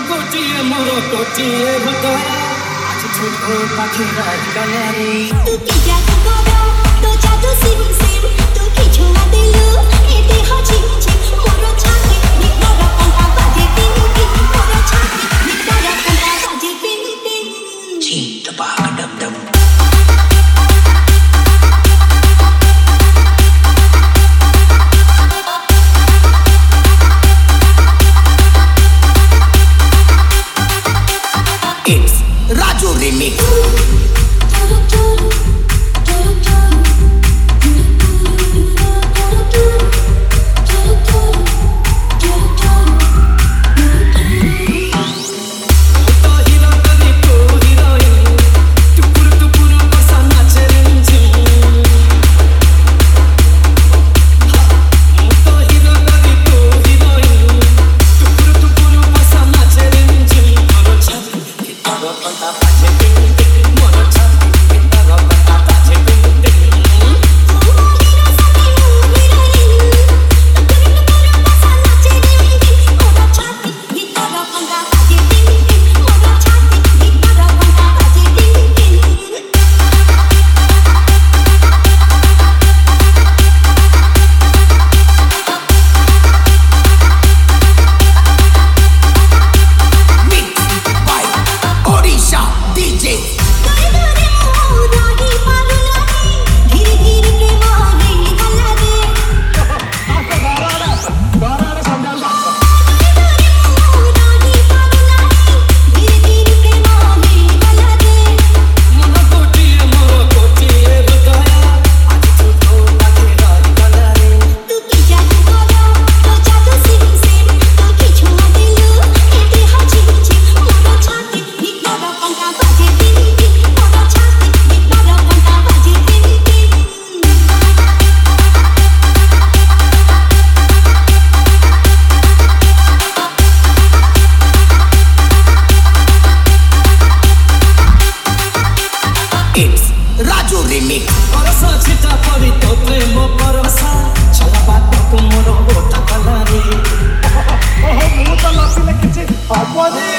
गोटिए मोर गोटिए भूत आज छुटो पाखे राजकलारी तू की जादू करो तो जादू सिम सिम तू की छुआ दिलु ए देह झिम झिम मोर छाती निकर पंखा बाजे टिन टिन मोर छाती निकर पंखा बाजे टिन टिन चीत बाग डम डम Raju Remix Raju Remix Parasa chita parito premo parasa chala baat tumoro ota kalani oh muta lasile kichi apani